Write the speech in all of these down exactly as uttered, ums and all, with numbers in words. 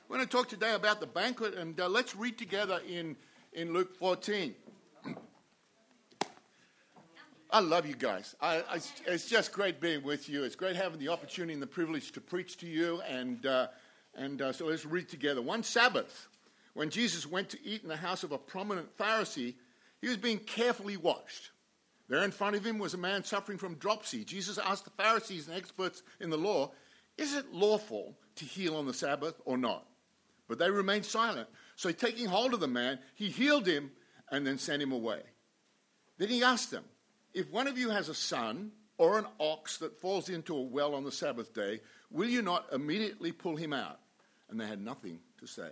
We're going to talk today about the banquet, and uh, let's read together in, in Luke fourteen. I love you guys. I, I, it's just great being with you. It's great having the opportunity and the privilege to preach to you, and, uh, and uh, so let's read together. One Sabbath, when Jesus went to eat in the house of a prominent Pharisee, he was being carefully watched. There in front of him was a man suffering from dropsy. Jesus asked the Pharisees and experts in the law, is it lawful to heal on the Sabbath or not? But they remained silent. So taking hold of the man, he healed him and then sent him away. Then he asked them, if one of you has a son or an ox that falls into a well on the Sabbath day, will you not immediately pull him out? And they had nothing to say.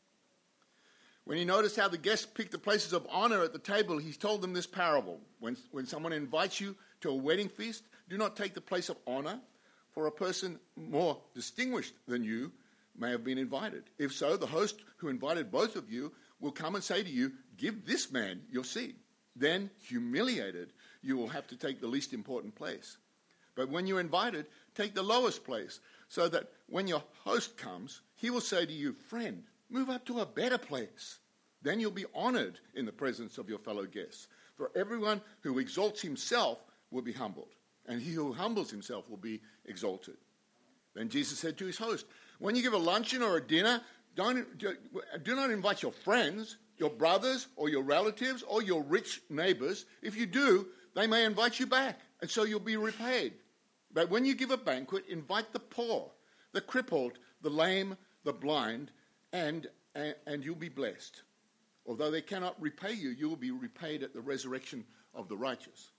When he noticed how the guests picked the places of honor at the table, he told them this parable. When, when someone invites you to a wedding feast, do not take the place of honor, for a person more distinguished than you may have been invited. If so, the host who invited both of you will come and say to you, give this man your seat. Then, humiliated, you will have to take the least important place. But when you're invited, take the lowest place, so that when your host comes, he will say to you, friend, move up to a better place. Then you'll be honored in the presence of your fellow guests. For everyone who exalts himself will be humbled, and he who humbles himself will be exalted. Then Jesus said to his host, when you give a luncheon or a dinner, don't, do not invite your friends, your brothers or your relatives or your rich neighbors. If you do, they may invite you back, and so you'll be repaid. But when you give a banquet, invite the poor, the crippled, the lame, the blind, and, and, and you'll be blessed. Although they cannot repay you, you will be repaid at the resurrection of the righteous.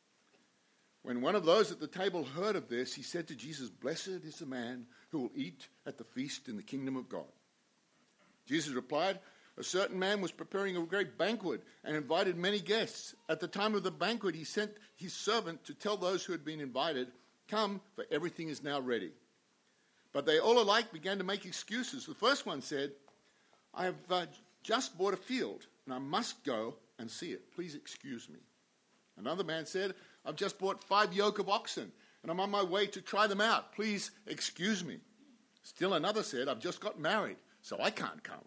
When one of those at the table heard of this, he said to Jesus, blessed is the man who will eat at the feast in the kingdom of God. Jesus replied, a certain man was preparing a great banquet and invited many guests. At the time of the banquet, he sent his servant to tell those who had been invited, come, for everything is now ready. But they all alike began to make excuses. The first one said, I have uh, just bought a field, and I must go and see it. Please excuse me. Another man said, I've just bought five yoke of oxen, and I'm on my way to try them out. Please excuse me. Still another said, I've just got married, so I can't come.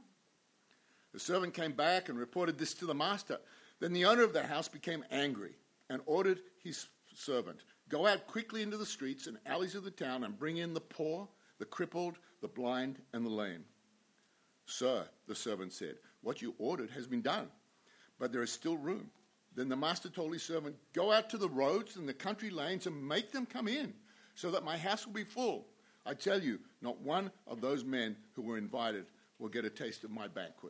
The servant came back and reported this to the master. Then the owner of the house became angry and ordered his servant, go out quickly into the streets and alleys of the town and bring in the poor, the crippled, the blind, and the lame. Sir, the servant said, what you ordered has been done, but there is still room. Then the master told his servant, go out to the roads and the country lanes and make them come in, so that my house will be full. I tell you, not one of those men who were invited will get a taste of my banquet.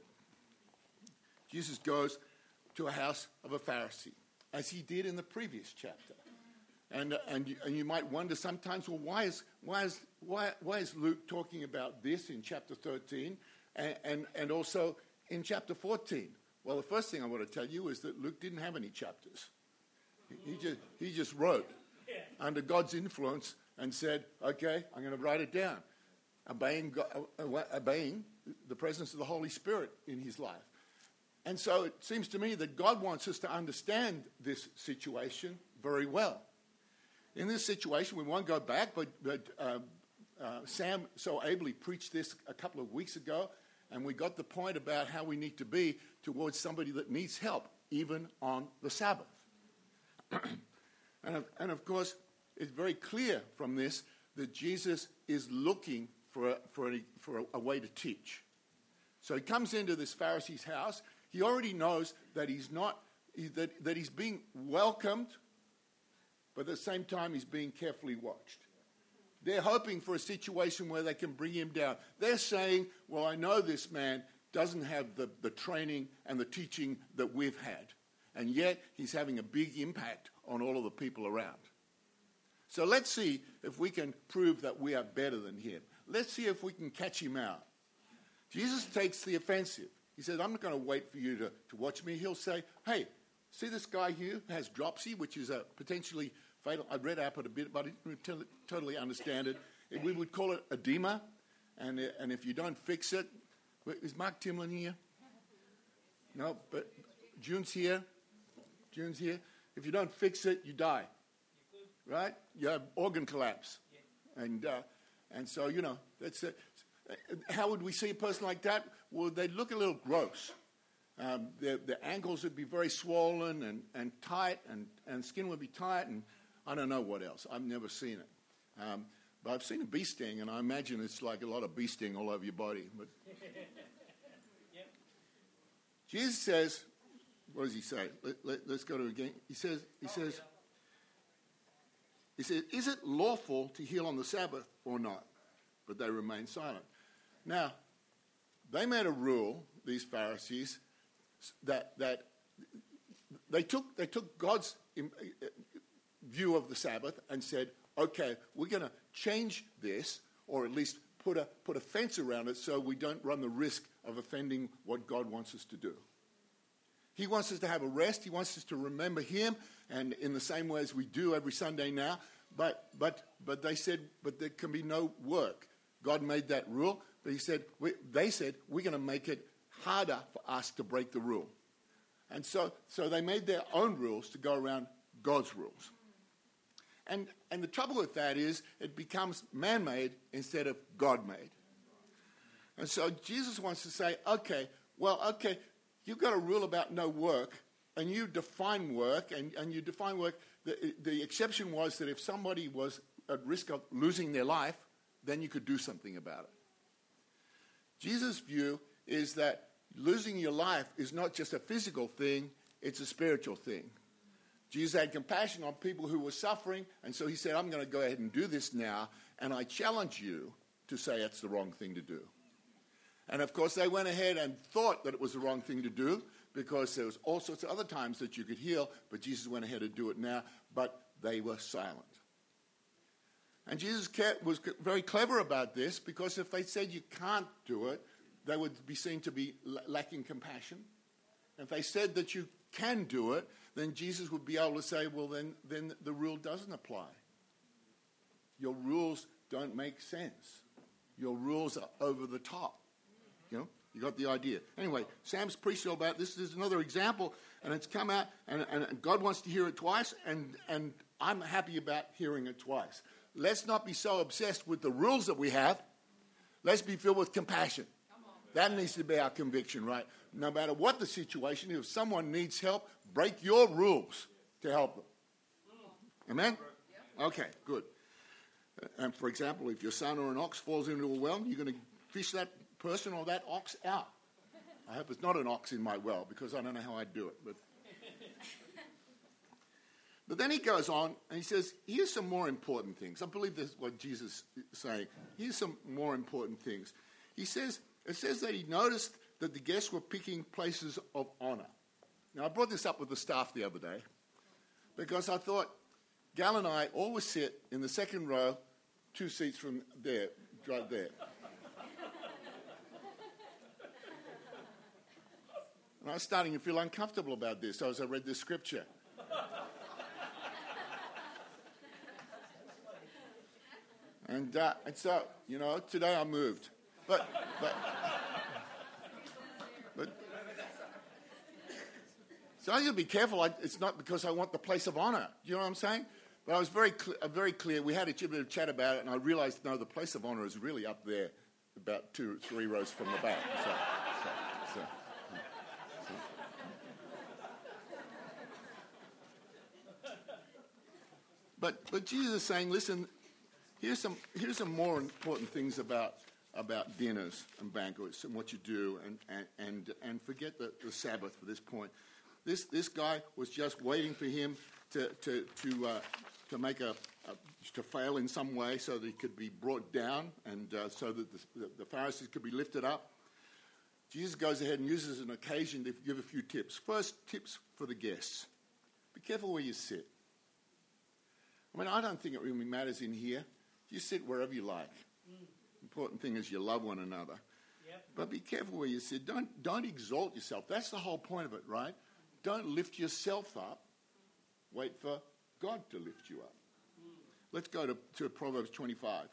Jesus goes to a house of a Pharisee, as he did in the previous chapter. And, and, you, and you might wonder sometimes, well, why is, why, is, why, why is Luke talking about this in chapter thirteen and, and, and also in chapter fourteen? Well, the first thing I want to tell you is that Luke didn't have any chapters. He, he, just, he just wrote under God's influence and said, okay, I'm going to write it down, obeying, God, obeying the presence of the Holy Spirit in his life. And so it seems to me that God wants us to understand this situation very well. In this situation, we won't go back, but, but uh, uh, Sam so ably preached this a couple of weeks ago, and we got the point about how we need to be towards somebody that needs help, even on the Sabbath. and, of, and of course, it's very clear from this that Jesus is looking for a, for a, for a, a way to teach. So he comes into this Pharisee's house. He already knows that he's not that, that he's being welcomed, but at the same time he's being carefully watched. They're hoping for a situation where they can bring him down. They're saying, well, I know this man doesn't have the, the training and the teaching that we've had, and yet he's having a big impact on all of the people around. So let's see if we can prove that we are better than him. Let's see if we can catch him out. Jesus takes the offensive. He says, I'm not going to wait for you to, to watch me. He'll say, hey, see this guy here who has dropsy, which is a potentially fatal. I read up it a bit, but I didn't t- totally understand it. it. We would call it edema, and, and if you don't fix it, is Mark Timlin here? No, but June's here. June's here. If you don't fix it, you die. Right? You have organ collapse. And, uh, and so, you know, that's it. how would we see a person like that? Well, they'd look a little gross. Um, their, their ankles would be very swollen and, and tight, and, and skin would be tight, and I don't know what else. I've never seen it. Um, but I've seen a bee sting, and I imagine it's like a lot of bee sting all over your body. But yep. Jesus says, what does he say? Let, let, let's go to it again. He says, he says, he says, is it lawful to heal on the Sabbath or not? But they remain silent. Now, they made a rule, these Pharisees, that that they took they took God's view of the Sabbath and said, okay, we're going to change this, or at least put a put a fence around it so we don't run the risk of offending what God wants us to do. He wants us to have a rest. He wants us to remember Him, and in the same way as we do every Sunday now. But but but they said, but there can be no work. God made that rule, but He said, we, they said, we're going to make it harder for us to break the rule. And so, so they made their own rules to go around God's rules. And, and the trouble with that is it becomes man-made instead of God-made. And so Jesus wants to say, okay, well, okay, you've got a rule about no work, and you define work, and, and you define work. The, the exception was that if somebody was at risk of losing their life, then you could do something about it. Jesus' view is that losing your life is not just a physical thing, it's a spiritual thing. Jesus had compassion on people who were suffering, and so He said, I'm going to go ahead and do this now, and I challenge you to say it's the wrong thing to do. And of course, they went ahead and thought that it was the wrong thing to do, because there was all sorts of other times that you could heal, but Jesus went ahead to do it now, but they were silent. And Jesus was very clever about this, because if they said you can't do it, they would be seen to be lacking compassion. If they said that you can do it, then Jesus would be able to say, well, then, then the rule doesn't apply. Your rules don't make sense. Your rules are over the top. You know, you got the idea. Anyway, Sam's preached all about this. There's another example, and it's come out, and, and God wants to hear it twice, and, and I'm happy about hearing it twice. Let's not be so obsessed with the rules that we have. Let's be filled with compassion. That needs to be our conviction, right? No matter what the situation, if someone needs help, break your rules to help them. Amen? Okay, good. And for example, if your son or an ox falls into a well, you're going to fish that person or that ox out. I hope it's not an ox in my well, because I don't know how I'd do it. But, but then he goes on and he says, here's some more important things. I believe this is what Jesus is saying. Here's some more important things. He says, it says that he noticed that the guests were picking places of honor. Now, I brought this up with the staff the other day because I thought Gal and I always sit in the second row, two seats from there, right there. And I was starting to feel uncomfortable about this as I read this scripture. And, uh, and so, you know, today I moved. But, but, but, so I got to be careful. I, it's not because I want the place of honor. Do you know what I'm saying? But I was very, cl- uh, very clear. We had a bit of chat about it, and I realized, no, the place of honor is really up there, about two, three rows from the back. So, so, so, so. But, but Jesus is saying, listen, here's some, here's some more important things about about dinners and banquets and what you do, and and and, and forget the, the Sabbath for this point. This this guy was just waiting for him to to to uh, to make a, a to fail in some way so that he could be brought down, and uh, so that the, the, the Pharisees could be lifted up. Jesus goes ahead and uses an occasion to give a few tips. First, tips for the guests: be careful where you sit. I mean, I don't think it really matters in here. You sit wherever you like. Important thing is you love one another. Yep. But be careful where you sit. Don't don't exalt yourself. That's the whole point of it, right? Don't lift yourself up. Wait for God to lift you up. Mm. Let's go to, to Proverbs twenty-five.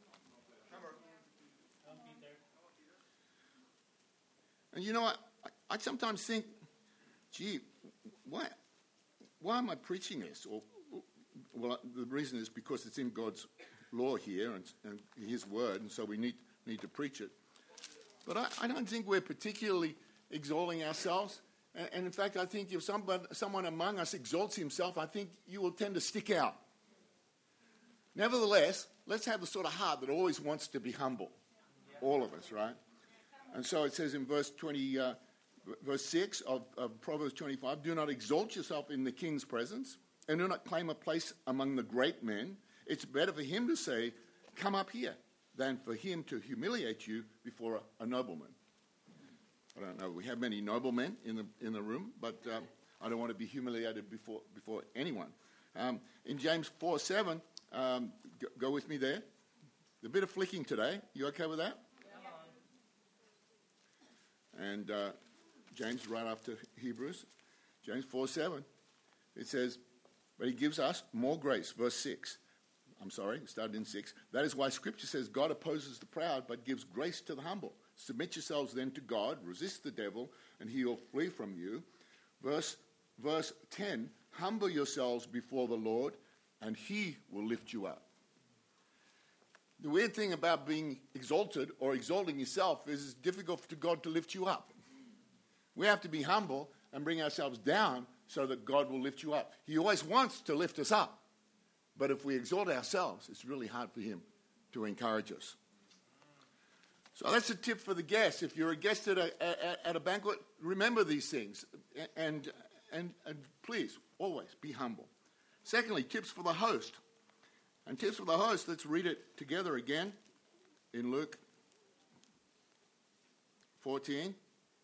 And you know what? I, I sometimes think, gee, why, why am I preaching this? Or, well, the reason is because it's in God's law here and, and His word, and so we need need to preach it. But I, I don't think we're particularly exalting ourselves. And, and in fact, I think if somebody, someone among us exalts himself, I think you will tend to stick out. Nevertheless, let's have the sort of heart that always wants to be humble. All of us, right? And so it says in verse twenty, uh, verse six of, of Proverbs twenty-five, do not exalt yourself in the king's presence, and do not claim a place among the great men. It's better for him to say, come up here, than for him to humiliate you before a, a nobleman. I don't know, we have many noblemen in the in the room, but um, I don't want to be humiliated before before anyone. Um, in James four seven, um, go, go with me there. A bit of flicking today. You okay with that? And uh, James, right after Hebrews, James four seven, it says, but he gives us more grace. Verse six. I'm sorry, it started in six. That is why Scripture says God opposes the proud, but gives grace to the humble. Submit yourselves then to God, resist the devil, and he will flee from you. Verse, verse ten, humble yourselves before the Lord, and he will lift you up. The weird thing about being exalted or exalting yourself is it's difficult for God to lift you up. We have to be humble and bring ourselves down so that God will lift you up. He always wants to lift us up. But if we exalt ourselves, it's really hard for him to encourage us. So that's a tip for the guests. If you're a guest at a, at, at a banquet, remember these things. And, and, and please, always be humble. Secondly, tips for the host. And tips for the host, let's read it together again in Luke fourteen.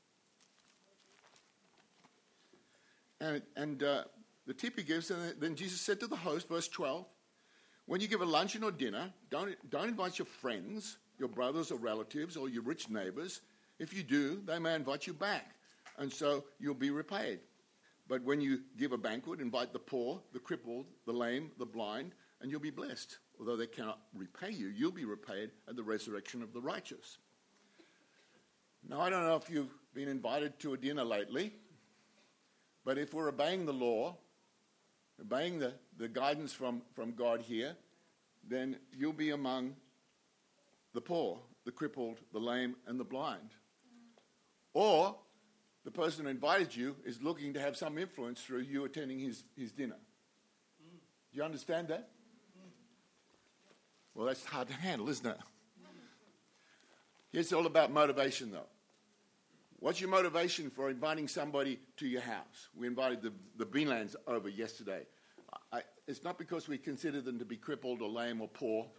And, and uh, the tip he gives, and then Jesus said to the host, verse twelve, when you give a luncheon or dinner, don't, don't invite your friends, your brothers or relatives, or your rich neighbors. If you do, they may invite you back, and so you'll be repaid. But when you give a banquet, invite the poor, the crippled, the lame, the blind, and you'll be blessed. Although they cannot repay you, you'll be repaid at the resurrection of the righteous. Now, I don't know if you've been invited to a dinner lately, but if we're obeying the law, obeying the, the guidance from, from God here, then you'll be among the poor, the crippled, the lame, and the blind. Or the person who invited you is looking to have some influence through you attending his, his dinner. Do you understand that? Well, that's hard to handle, isn't it? It's all about motivation, though. What's your motivation for inviting somebody to your house? We invited the, the Beanlands over yesterday. I, it's not because we consider them to be crippled or lame or poor.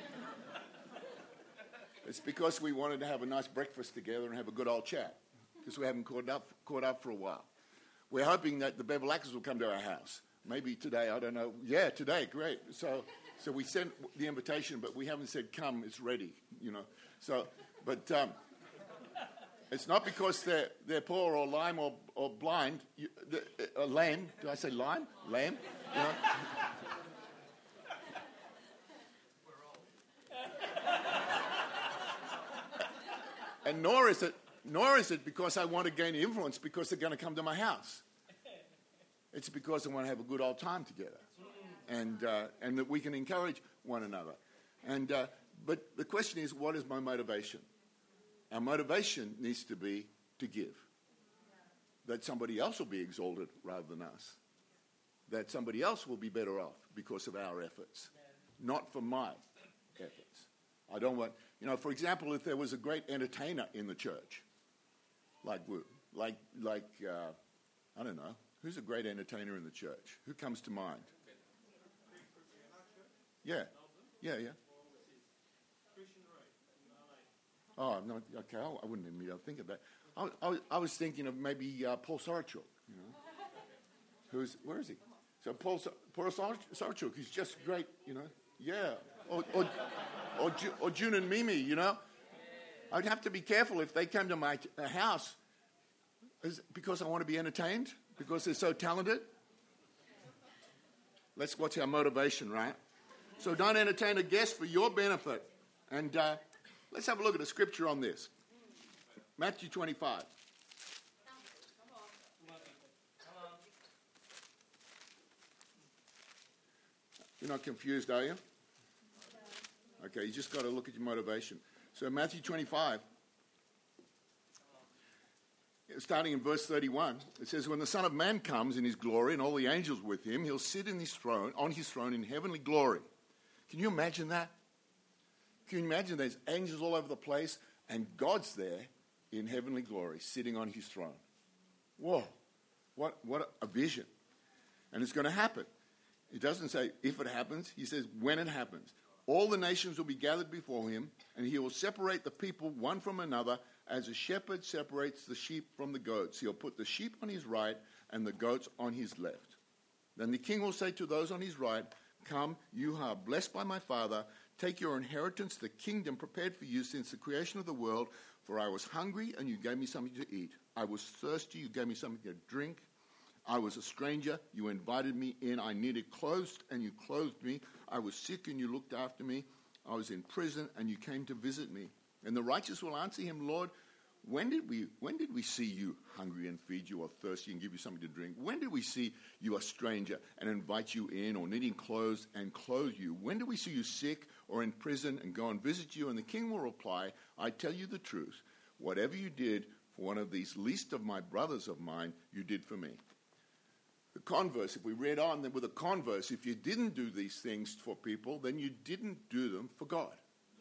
It's because we wanted to have a nice breakfast together and have a good old chat, because we haven't caught up, caught up for a while. We're hoping that the Beverlackers will come to our house. Maybe today, I don't know. Yeah, today, great. So so we sent the invitation, but we haven't said, come, it's ready, you know. So, but um, it's not because they're, they're poor or lame or, or blind, you, the, uh, lame. Did I say lime? Lame? You know? And nor is it, nor is it because I want to gain influence because they're going to come to my house. It's because I want to have a good old time together, and uh, and that we can encourage one another. And uh, but the question is, what is my motivation? Our motivation needs to be to give. That somebody else will be exalted rather than us. That somebody else will be better off because of our efforts, not for my efforts. I don't want, you know, for example, if there was a great entertainer in the church, like like like uh, I don't know. Who's a great entertainer in the church? Who comes to mind? Yeah, yeah, yeah. Oh, no, okay, I wouldn't even think of that. I, I, I was thinking of maybe uh, Paul Sarachuk, you know. Who's, where is he? So Paul, Paul Sarachuk, he's just great, you know. Yeah, or, or, or, or June and Mimi, you know. I'd have to be careful if they come to my house is because I want to be entertained. Because they're so talented? Let's watch our motivation, right? So don't entertain a guest for your benefit. And uh, let's have a look at the scripture on this. Matthew twenty-five. You're not confused, are you? Okay, you just got to look at your motivation. So Matthew twenty-five, starting in verse thirty-one, it says, when the Son of Man comes in his glory and all the angels with him, he'll sit in his throne, on his throne in heavenly glory. Can you imagine that? Can you imagine there's angels all over the place and God's there in heavenly glory, sitting on his throne? Whoa, what, what a vision. And it's going to happen. It doesn't say if it happens, he says when it happens. All the nations will be gathered before him, and he will separate the people one from another as a shepherd separates the sheep from the goats. He'll put the sheep on his right and the goats on his left. Then the king will say to those on his right, come, you are blessed by my Father. Take your inheritance, the kingdom prepared for you since the creation of the world. For I was hungry, and you gave me something to eat. I was thirsty, you gave me something to drink. I was a stranger, you invited me in. I needed clothes, and you clothed me. I was sick, and you looked after me. I was in prison, and you came to visit me. And the righteous will answer him, Lord, when did we when did we see you hungry and feed you, or thirsty and give you something to drink? When did we see you a stranger and invite you in, or needing clothes and clothe you? When did we see you sick or in prison and go and visit you? And the king will reply, I tell you the truth. Whatever you did for one of these least of my brothers of mine, you did for me. The converse, if we read on then with the converse, if you didn't do these things for people, then you didn't do them for God.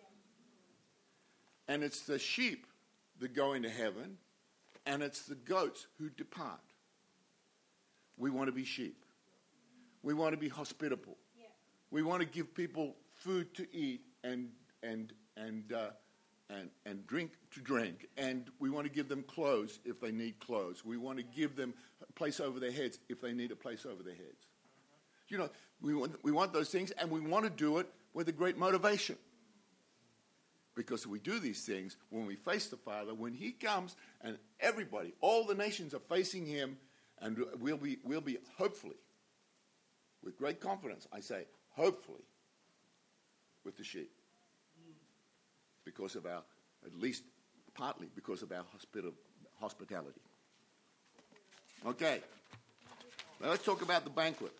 And it's the sheep that go into heaven, and it's the goats who depart. We want to be sheep. We want to be hospitable. Yeah. We want to give people food to eat and and and uh, and and drink to drink, and we want to give them clothes if they need clothes. We want to give them a place over their heads if they need a place over their heads. You know, we want we want those things, and we want to do it with a great motivation. Because we do these things when we face the Father, when he comes and everybody, all the nations are facing him, and we'll be, we'll be hopefully, with great confidence, I say, hopefully, with the sheep. Because of our, at least partly because of our hospital, hospitality. Okay, now let's talk about the banquet.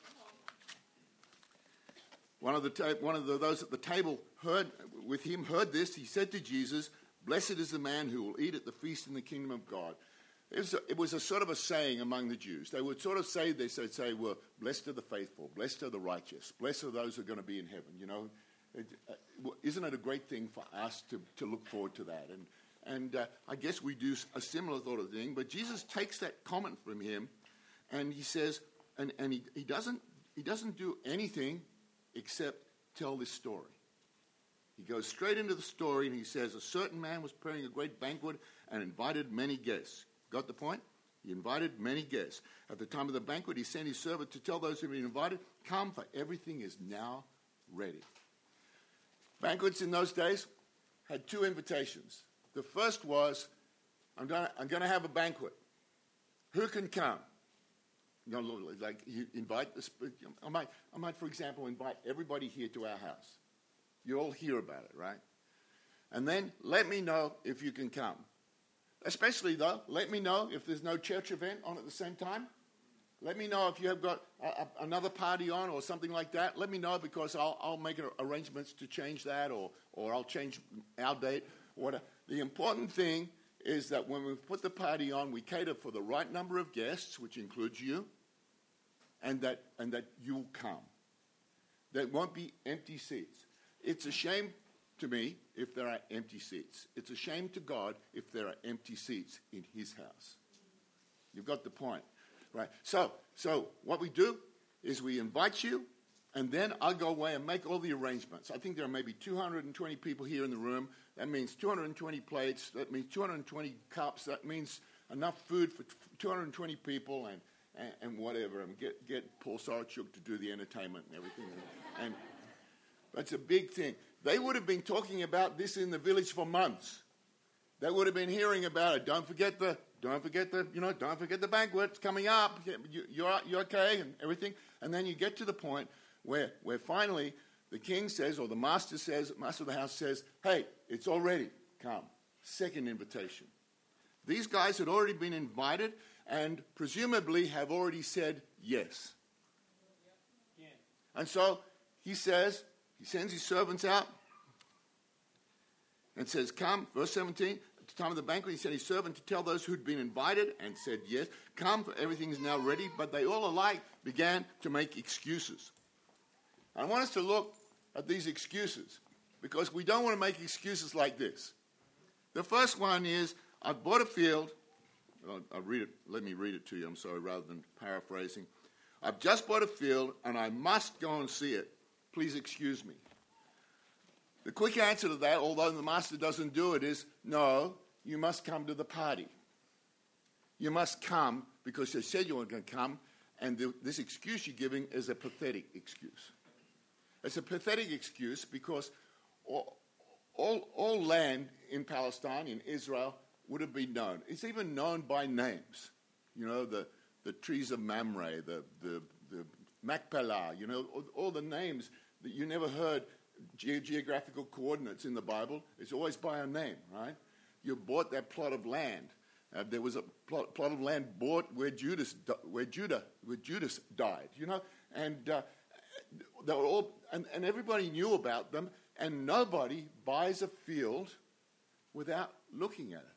One of the ta- one of the, those at the table heard with him heard this. He said to Jesus, "Blessed is the man who will eat at the feast in the kingdom of God." It was a, it was a sort of a saying among the Jews. They would sort of say this. They'd say, "Well, blessed are the faithful, blessed are the righteous, blessed are those who are going to be in heaven." You know, it, uh, isn't it a great thing for us to, to look forward to that? And and uh, I guess we do a similar sort of thing. But Jesus takes that comment from him, and he says, and and he, he doesn't he doesn't do anything except tell this story. He goes straight into the story and he says, a certain man was preparing a great banquet and invited many guests. Got the point? He invited many guests. At the time of the banquet, he sent his servant to tell those who had been invited, come, for everything is now ready. Banquets in those days had two invitations. The first was, I'm going to I'm going to have a banquet. Who can come? You know, like you invite the, I might, I might, for example, invite everybody here to our house. You all hear about it, right? And then let me know if you can come. Especially, though, let me know if there's no church event on at the same time. Let me know if you have got a, a, another party on or something like that. Let me know, because I'll, I'll make arrangements to change that, or, or I'll change our date. Whatever. The important thing is that when we put the party on, we cater for the right number of guests, which includes you, and that and that you'll come. There won't be empty seats. It's a shame to me if there are empty seats. It's a shame to God if there are empty seats in his house. You've got the point, right? So, so what we do is we invite you, and then I'll go away and make all the arrangements. I think there are maybe two hundred twenty people here in the room. That means two hundred twenty plates. That means two hundred twenty cups. That means enough food for two hundred twenty people, and, and, and whatever. And get, get Paul Sarachuk to do the entertainment and everything. And, and that's a big thing. They would have been talking about this in the village for months. They would have been hearing about it. Don't forget the, don't forget the, you know, don't forget the banquet. It's coming up. You, you're, you're okay, and everything. And then you get to the point where, where finally the king says, or the master says, master of the house says, hey, it's all ready. Come. Second invitation. These guys had already been invited and presumably have already said yes. Yeah. And so he says, he sends his servants out. And says, come, verse seventeen, at the time of the banquet, he sent his servant to tell those who'd been invited and said, yes, come, for everything is now ready. But they all alike began to make excuses. I want us to look at these excuses because we don't want to make excuses like this. The first one is, I've bought a field. I'll, I'll read it. Let me read it to you, I'm sorry, rather than paraphrasing. I've just bought a field and I must go and see it. Please excuse me. The quick answer to that, although the master doesn't do it, is no, you must come to the party. You must come because they said you were going to come, and the, this excuse you're giving is a pathetic excuse. It's a pathetic excuse because all, all, all land in Palestine, in Israel, would have been known. It's even known by names. You know, the, the trees of Mamre, the, the, the Machpelah, you know, all, all the names that you never heard ge- geographical coordinates in the Bible. It's always by a name, right? You bought that plot of land. Uh, there was a plot, plot of land bought where Judas, where Judah, where Judas died, you know, and uh, they were all, and, and everybody knew about them, and nobody buys a field without looking at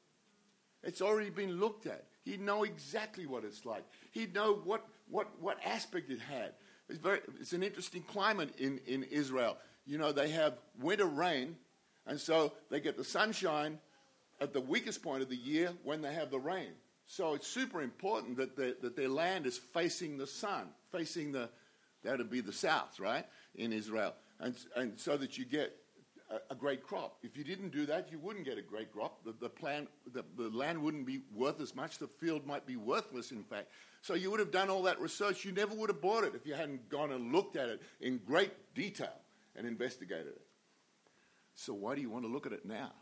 it. It's already been looked at. He'd know exactly what it's like. He'd know what, what, what aspect it had. It's, very, it's an interesting climate in, in Israel. You know, they have winter rain, and so they get the sunshine at the weakest point of the year when they have the rain. So it's super important that, the, that their land is facing the sun, facing the, that would be the south, right, in Israel. And, and so that you get a, a great crop. If you didn't do that, you wouldn't get a great crop. The, the, plant, the, the land wouldn't be worth as much. The field might be worthless, in fact. So you would have done all that research. You never would have bought it if you hadn't gone and looked at it in great detail and investigated it. So why do you want to look at it now?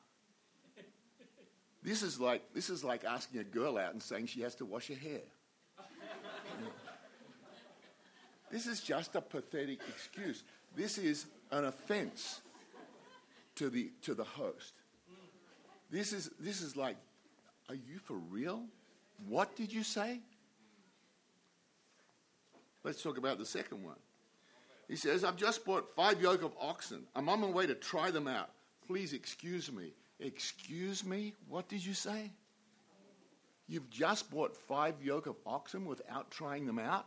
This is like this is like asking a girl out and saying she has to wash her hair. This is just a pathetic excuse. This is an offense to the to the host. This is this is like, are you for real? What did you say? Let's talk about the second one. He says, I've just bought five yoke of oxen. I'm on my way to try them out. Please excuse me. Excuse me? What did you say? You've just bought five yoke of oxen without trying them out?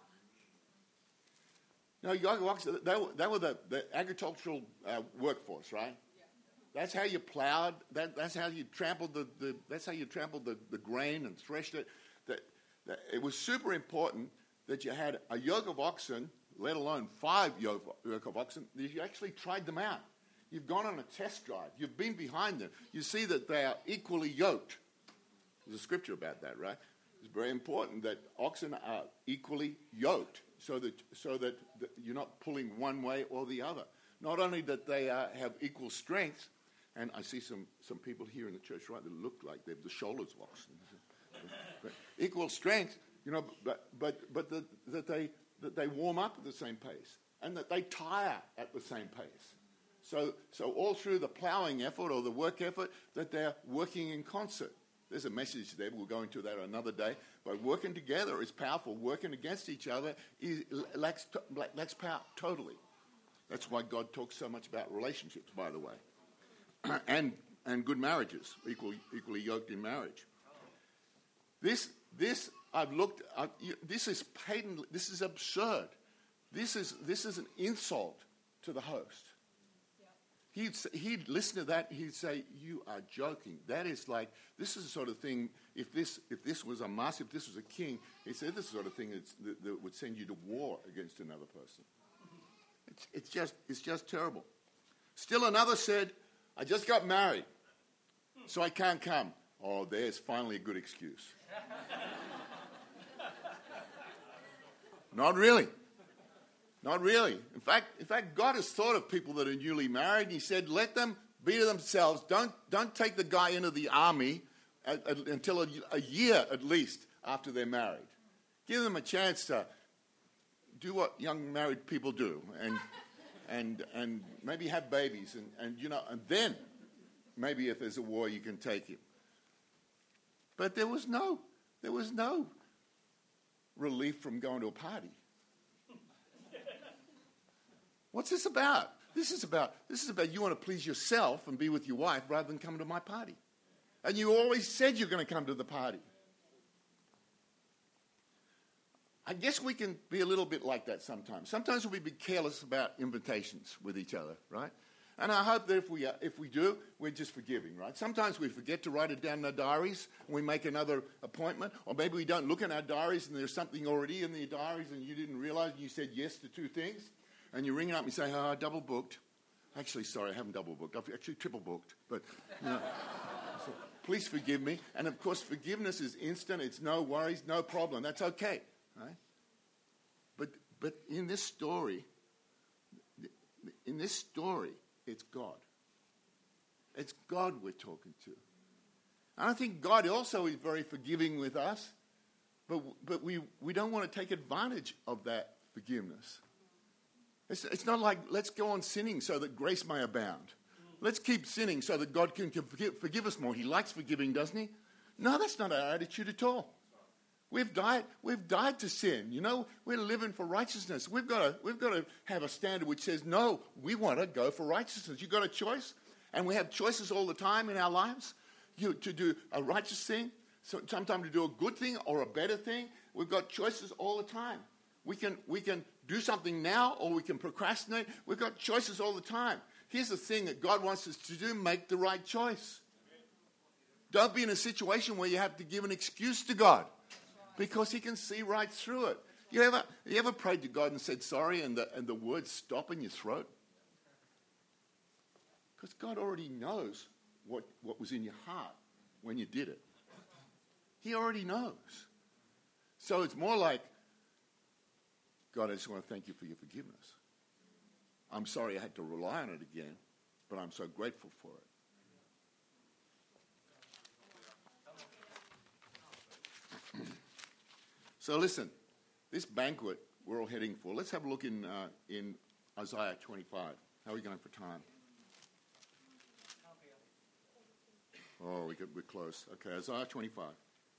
No, yoke of oxen, they were, they were the, the agricultural uh, workforce, right? Yeah. That's how you plowed. That, that's how you trampled the, the. That's how you trampled the, the grain and threshed it. That, that it was super important that you had a yoke of oxen, let alone five yoke, yoke of oxen. That you actually tried them out. You've gone on a test drive. You've been behind them. You see that they are equally yoked. There's a scripture about that, right? It's very important that oxen are equally yoked so that so that you're not pulling one way or the other. Not only that they uh, have equal strength, and I see some, some people here in the church, right, that look like they're the shoulders of oxen. Equal strength, you know, but but but the, that they that they warm up at the same pace and that they tire at the same pace. So, so all through the ploughing effort or the work effort, that they're working in concert. There's a message there. We'll go into that another day. But working together is powerful. Working against each other is, lacks, lacks power totally. That's why God talks so much about relationships, by the way, and and good marriages, equally equally yoked in marriage. This this I've looked. I've, this is patently. This is absurd. This is this is an insult to the host. He'd, he'd listen to that, he'd say, you are joking. That is like, this is the sort of thing, if this if this was a master, if this was a king, he'd say, this is the sort of thing that's, that, that would send you to war against another person. It's, it's, just, it's just terrible. Still another said, I just got married, so I can't come. Oh, there's finally a good excuse. Not really. Not really. In fact, in fact, God has thought of people that are newly married, and he said, let them be to themselves. Don't, don't take the guy into the army at, at, until a, a year at least after they're married. Give them a chance to do what young married people do and and and maybe have babies. And, and, you know, and then maybe if there's a war, you can take him. But there was no, there was no relief from going to a party. What's this about? This is about this is about you want to please yourself and be with your wife rather than come to my party. And you always said you're going to come to the party. I guess we can be a little bit like that sometimes. Sometimes we'll be careless about invitations with each other, right? And I hope that if we uh, if we do, we're just forgiving, right? Sometimes we forget to write it down in our diaries and we make another appointment. Or maybe we don't look in our diaries and there's something already in the diaries and you didn't realize and you said yes to two things. And you ring it up and you say, oh, I double booked. Actually, sorry, I haven't double booked. I've actually triple booked. But, you know, so please forgive me. And, of course, forgiveness is instant. It's no worries, no problem. That's okay, right? But but in this story, in this story, it's God. It's God we're talking to. And I think God also is very forgiving with us, but but we, we don't want to take advantage of that forgiveness. It's, it's not like, let's go on sinning so that grace may abound. Let's keep sinning so that God can forgive, forgive us more. He likes forgiving, doesn't he? No, that's not our attitude at all. We've died, we've died to sin. You know, we're living for righteousness. We've got to, we've got to have a standard which says, no, we want to go for righteousness. You've got a choice, and we have choices all the time in our lives. You, to do a righteous thing, so sometimes to do a good thing or a better thing. We've got choices all the time. We can, we can do something now or we can procrastinate. We've got choices all the time. Here's the thing that God wants us to do, make the right choice. Don't be in a situation where you have to give an excuse to God because he can see right through it. You ever, you ever prayed to God and said sorry and the, and the words stop in your throat? Because God already knows what, what was in your heart when you did it. He already knows. So it's more like, God, I just want to thank you for your forgiveness. I'm sorry I had to rely on it again, but I'm so grateful for it. So listen, this banquet we're all heading for, let's have a look in uh, in Isaiah twenty-five. How are we going for time? Oh, we could, we're close. Okay, Isaiah twenty-five.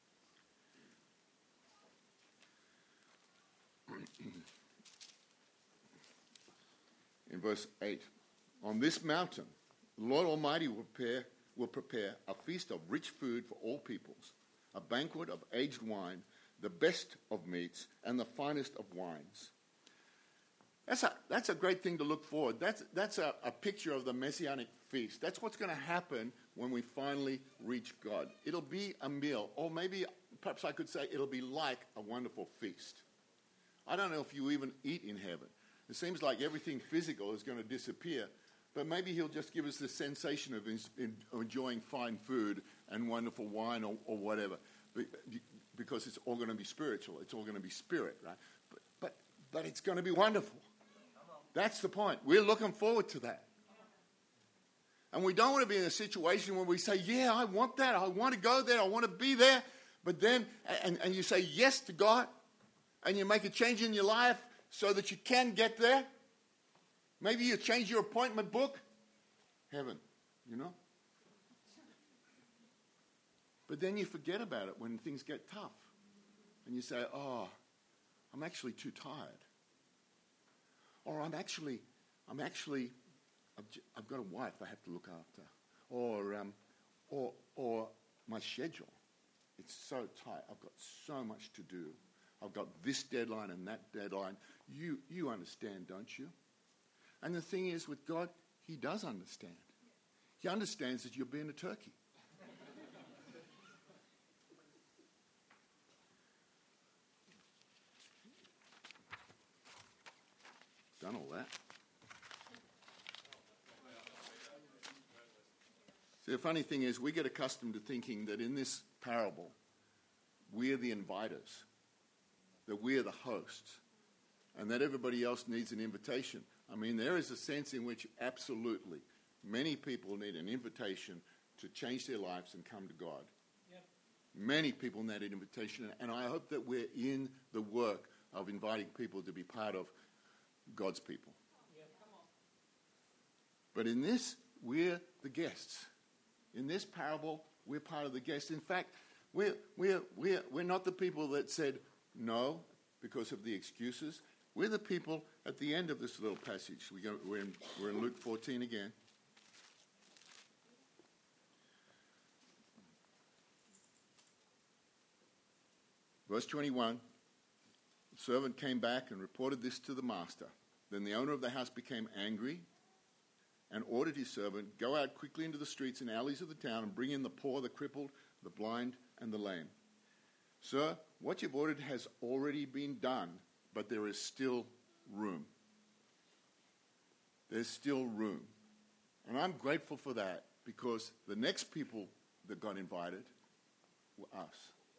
In verse eight, on this mountain, the Lord Almighty will prepare, will prepare a feast of rich food for all peoples, a banquet of aged wine, the best of meats, and the finest of wines. That's a, that's a great thing to look forward. That's, that's a, a picture of the Messianic feast. That's what's going to happen when we finally reach God. It'll be a meal, or maybe, perhaps I could say, it'll be like a wonderful feast. I don't know if you even eat in heaven. It seems like everything physical is going to disappear, but maybe he'll just give us the sensation of in, in, enjoying fine food and wonderful wine or, or whatever, because it's all going to be spiritual. It's all going to be spirit, right? But, but, but it's going to be wonderful. That's the point. We're looking forward to that. And we don't want to be in a situation where we say, yeah, I want that. I want to go there. I want to be there. But then, and, and you say yes to God, and you make a change in your life so that you can get there. Maybe you change your appointment book. Heaven, you know. But then you forget about it when things get tough. And you say, oh, I'm actually too tired. Or I'm actually, I'm actually, I've, j- I've got a wife I have to look after. Or, um, or, or my schedule, it's so tight. I've got so much to do. I've got this deadline and that deadline. You, you understand, don't you? And the thing is, with God, he does understand. He understands that you're being a turkey. Done all that. See, the funny thing is, we get accustomed to thinking that in this parable, we're the inviters, that we're the hosts, and that everybody else needs an invitation. I mean, there is a sense in which absolutely many people need an invitation to change their lives and come to God. Yep. Many people need an invitation, and I hope that we're in the work of inviting people to be part of God's people. Yep. But in this, we're the guests. In this parable, we're part of the guests. In fact, we're, we're, we're, we're not the people that said no because of the excuses. We're the people at the end of this little passage. We go, we're, in, we're in Luke fourteen again. Verse twenty-one, the servant came back and reported this to the master. Then the owner of the house became angry and ordered his servant, go out quickly into the streets and alleys of the town and bring in the poor, the crippled, the blind, and the lame. Sir, what you've ordered has already been done, but there is still room. There's still room. And I'm grateful for that, because the next people that got invited were us.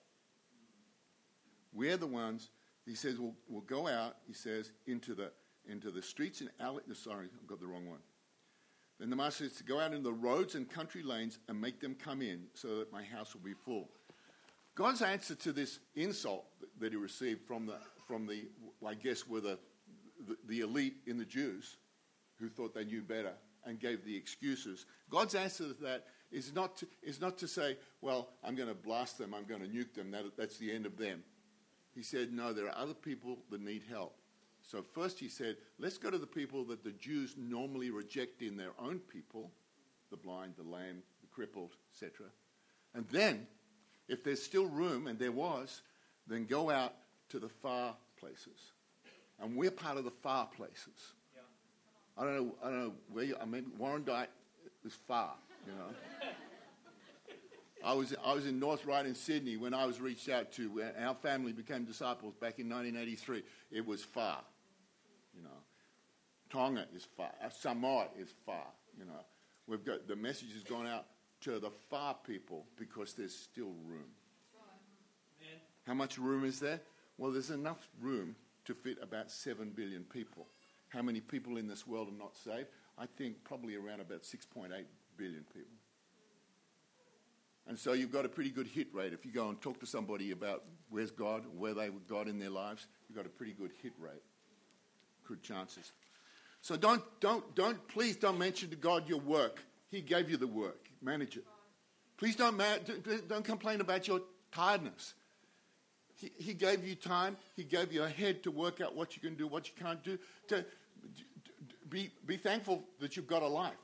We're the ones, he says, we'll, we'll go out, he says, into the into the streets and alleys. Sorry, I've got the wrong one. Then the master says to go out into the roads and country lanes and make them come in so that my house will be full. God's answer to this insult that he received from the, from the I guess, were the, the, the elite in the Jews who thought they knew better and gave the excuses. God's answer to that is not to, is not to say, well, I'm going to blast them, I'm going to nuke them, that, that's the end of them. He said, no, there are other people that need help. So first he said, let's go to the people that the Jews normally reject in their own people, the blind, the lame, the crippled, et cetera. And then, if there's still room, and there was, then go out to the far places. And we're part of the far places. Yeah. I don't know, I don't know where you, I mean, Warrandyte is far, you know. I was I was in North Ryde in Sydney when I was reached out to, when our family became disciples back in nineteen eighty-three. It was far, you know. Tonga is far. Samoa is far, you know. We've got, the message has gone out to the far people because there's still room. Amen. How much room is there? Well, there's enough room to fit about seven billion people. How many people in this world are not saved? I think probably around about six point eight billion people. And so you've got a pretty good hit rate. If you go and talk to somebody about where's God, where they were God in their lives, you've got a pretty good hit rate. Good chances. So don't, don't, don't, please don't mention to God your work. He gave you the work. Manage it. Please don't, don't complain about your tiredness. He, he gave you time. He gave you a head to work out what you can do, what you can't do. To be, be thankful that you've got a life.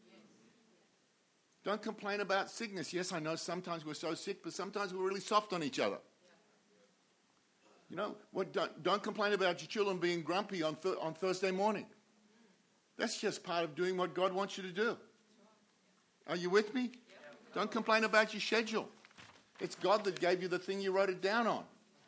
Don't complain about sickness. Yes, I know sometimes we're so sick, but sometimes we're really soft on each other. You know, what? Don't, don't complain about your children being grumpy on th- on Thursday morning. That's just part of doing what God wants you to do. Are you with me? Don't complain about your schedule. It's God that gave you the thing you wrote it down on.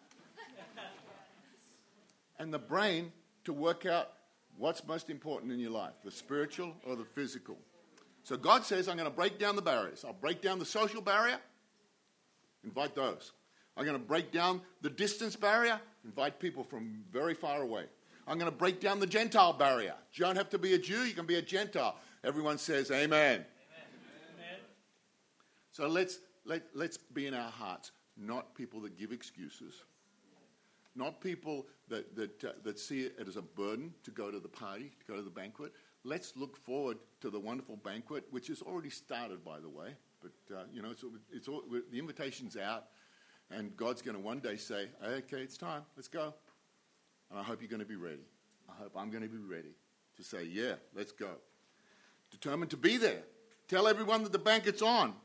And the brain to work out what's most important in your life, the spiritual or the physical. So God says, I'm going to break down the barriers. I'll break down the social barrier. Invite those. I'm going to break down the distance barrier. Invite people from very far away. I'm going to break down the Gentile barrier. You don't have to be a Jew. You can be a Gentile. Everyone says amen. Amen. Amen. So let's, let, let's be in our hearts, not people that give excuses. Not people that, that, uh, that see it as a burden to go to the party, to go to the banquet. Let's look forward to the wonderful banquet, which has already started, by the way. But, uh, you know, it's, it's all, the invitation's out, and God's going to one day say, okay, it's time, let's go. And I hope you're going to be ready. I hope I'm going to be ready to say, yeah, let's go. Determined to be there. Tell everyone that the banquet's on.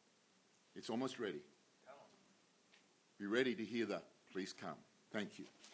It's almost ready. Be ready to hear the, please come. Thank you.